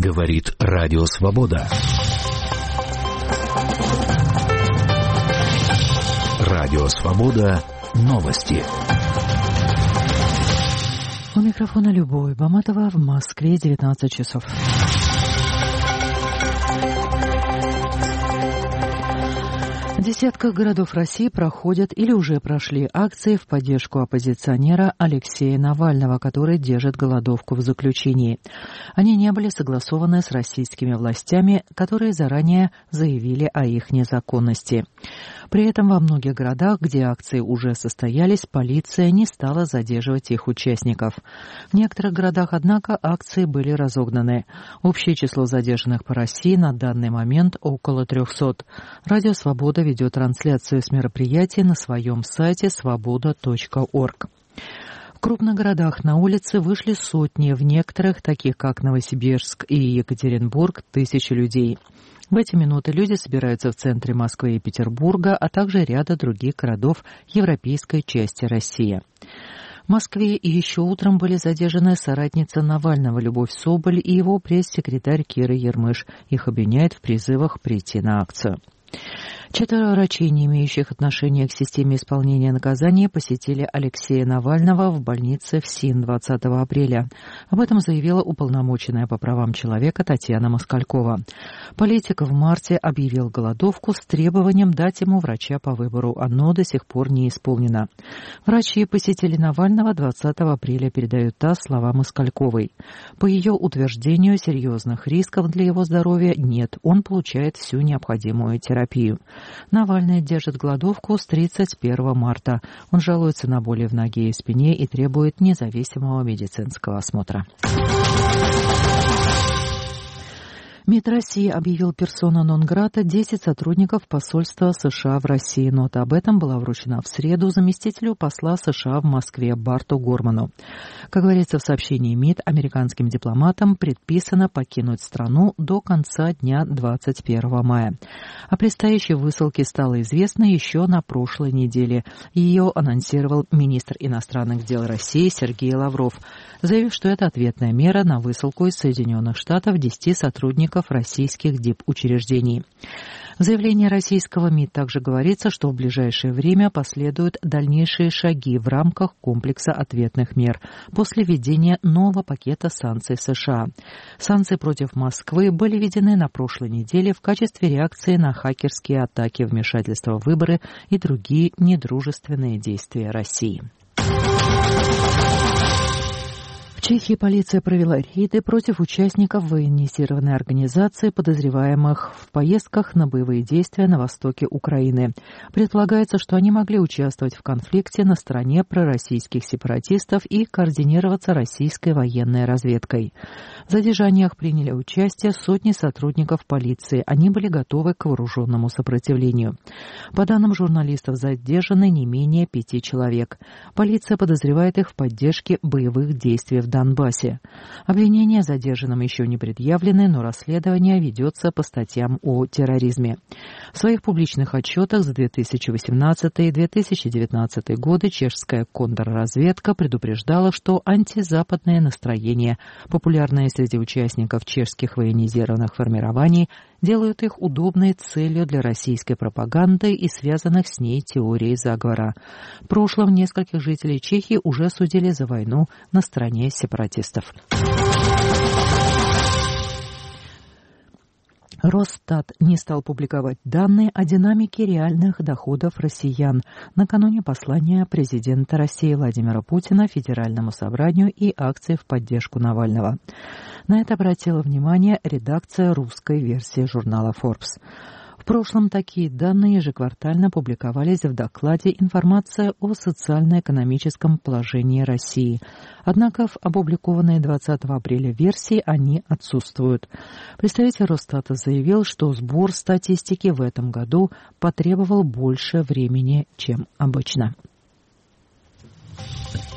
Говорит Радио Свобода. Радио Свобода. Новости. У микрофона Любовь Баматова, в Москве 19 часов. В десятках городов России проходят или уже прошли акции в поддержку оппозиционера Алексея Навального, который держит голодовку в заключении. Они не были согласованы с российскими властями, которые заранее заявили о их незаконности. При этом во многих городах, где акции уже состоялись, полиция не стала задерживать их участников. В некоторых городах, однако, акции были разогнаны. Общее число задержанных по России на данный момент около 300. Радио «Свобода» ведет трансляцию с мероприятия на своем сайте svoboda.org. В крупных городах на улицы вышли сотни, в некоторых, таких как Новосибирск и Екатеринбург, тысячи людей. В эти минуты люди собираются в центре Москвы и Петербурга, а также ряда других городов европейской части России. В Москве и еще утром были задержаны соратница Навального Любовь Соболь и его пресс-секретарь Кира Ермыш. Их обвиняют в призывах прийти на акцию. 4 врачей, не имеющих отношения к системе исполнения наказания, посетили Алексея Навального в больнице ФСИН 20 апреля. Об этом заявила уполномоченная по правам человека Татьяна Москалькова. Политик в марте объявил голодовку с требованием дать ему врача по выбору. Оно до сих пор не исполнено. Врачи посетили Навального 20 апреля, передают ТАСС слова Москальковой. По ее утверждению, серьезных рисков для его здоровья нет. Он получает всю необходимую терапию. Навальный держит голодовку с 31 марта. Он жалуется на боли в ноге и спине и требует независимого медицинского осмотра. МИД России объявил персона нон-грата 10 сотрудников посольства США в России. Нота об этом была вручена в среду заместителю посла США в Москве Барту Горману. Как говорится в сообщении МИД, американским дипломатам предписано покинуть страну до конца дня 21 мая. О предстоящей высылке стало известно еще на прошлой неделе. Ее анонсировал министр иностранных дел России Сергей Лавров, заявив, что это ответная мера на высылку из Соединенных Штатов 10 сотрудников российских дипучреждений. В заявлении российского МИД также говорится, что в ближайшее время последуют дальнейшие шаги в рамках комплекса ответных мер после введения нового пакета санкций США. Санкции против Москвы были введены на прошлой неделе в качестве реакции на хакерские атаки, вмешательства в выборы и другие недружественные действия России. В Чехии полиция провела рейды против участников военизированной организации, подозреваемых в поездках на боевые действия на востоке Украины. Предполагается, что они могли участвовать в конфликте на стороне пророссийских сепаратистов и координироваться российской военной разведкой. В задержаниях приняли участие сотни сотрудников полиции. Они были готовы к вооруженному сопротивлению. По данным журналистов, задержаны не менее 5 человек. Полиция подозревает их в поддержке боевых действий в Донбассе. Обвинения задержанным еще не предъявлены, но расследование ведется по статьям о терроризме. В своих публичных отчетах за 2018 и 2019 годы чешская контрразведка предупреждала, что антизападное настроение, популярное среди участников чешских военизированных формирований, делают их удобной целью для российской пропаганды и связанных с ней теорий заговора. В прошлом нескольких жителей Чехии уже судили за войну на стороне сепаратистов. Росстат не стал публиковать данные о динамике реальных доходов россиян накануне послания президента России Владимира Путина Федеральному собранию и акции в поддержку Навального. На это обратила внимание редакция русской версии журнала Forbes. В прошлом такие данные ежеквартально публиковались в докладе «Информация о социально-экономическом положении России». Однако в опубликованной 20 апреля версии они отсутствуют. Представитель Росстата заявил, что сбор статистики в этом году потребовал больше времени, чем обычно.